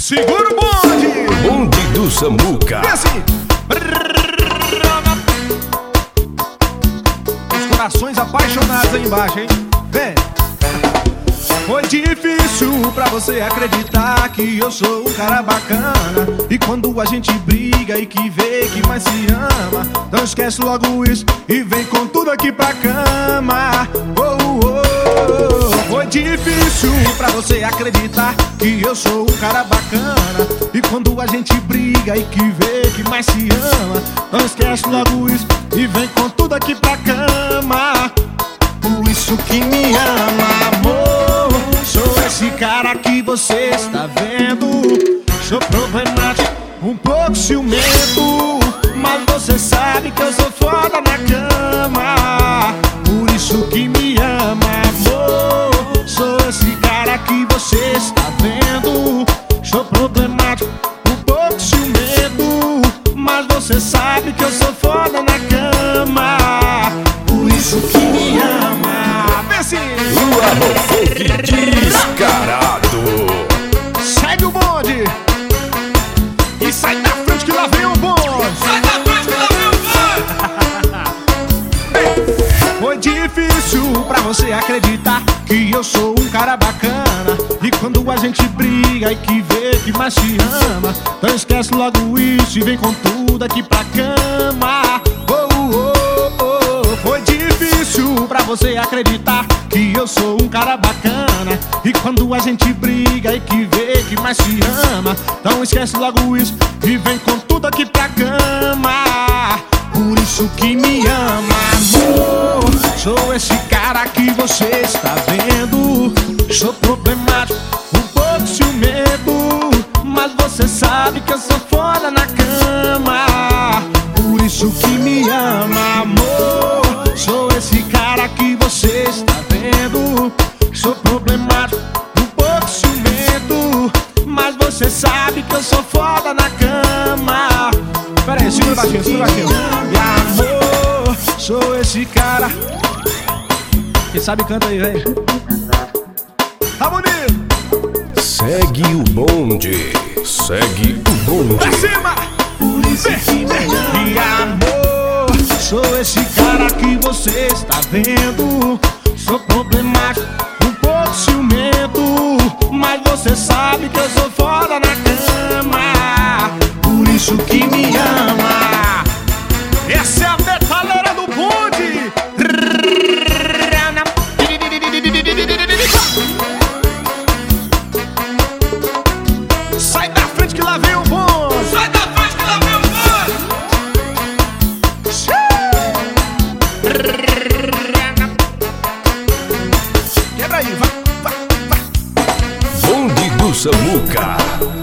Segura o bonde! Bonde do Samuca. E assim, os corações apaixonados aí embaixo, hein? Vem! Foi difícil pra você acreditar que eu sou um cara bacana. E quando a gente briga e que vê que mais se ama, não esquece logo isso e vem com tudo aqui pra cama. Oh, oh, oh. Foi difícil pra você acreditar que eu sou um cara bacana. E quando a gente briga e que vê que mais se ama, não esquece logo isso e vem com tudo aqui pra cama. Por isso que me ama, amor. Sou esse cara que você está vendo. Sou problemático, um pouco ciumento, mas você sabe que eu sou foda na cama. Por isso que me ama, amor. Sou esse cara que você está vendo. Sou problemático, um pouco ciumento, mas você sabe que eu sou foda na cama. Por isso que me ama. Vem assim. O Arrofoque descarado. Segue o bonde e sai da frente que lá vem o bonde. Sai da frente que lá vem o bonde. Foi difícil pra você acreditar que eu sou um cara bacana. E quando a gente briga e que vê que mais se ama, não esquece logo isso e vem com tudo aqui pra cama. Oh, oh, oh. Foi difícil pra você acreditar que eu sou um cara bacana. E quando a gente briga e que vê que mais se ama, não esquece logo isso e vem com tudo aqui pra cama. Por isso que me ama, amor. Sou esse cara que você está vendo. Sou problemático, um pouco ciumento, mas você sabe que eu sou foda na cama. Por isso que me ama, amor. Sou esse cara que você está vendo. Sou problemático, um pouco ciumento, mas você sabe que eu sou foda na cama. Pera aí, segura baixinho, segura baixinho. E amor, sou esse cara. Quem sabe canta aí, vem. Tá bonito. Segue o bonde. Segue o bonde. Pra cima. Por isso que me ama. E amor, sou esse cara que você está vendo. Sou problemático, um pouco ciumento, mas você sabe que eu sou foda na cama. Por isso que me ama. Essa é a metaleira do bonde. Sai da frente que lá vem o bonde. Sai da frente que lá vem o Quebra aí, vai, vai, vai. Bonde do Samuca.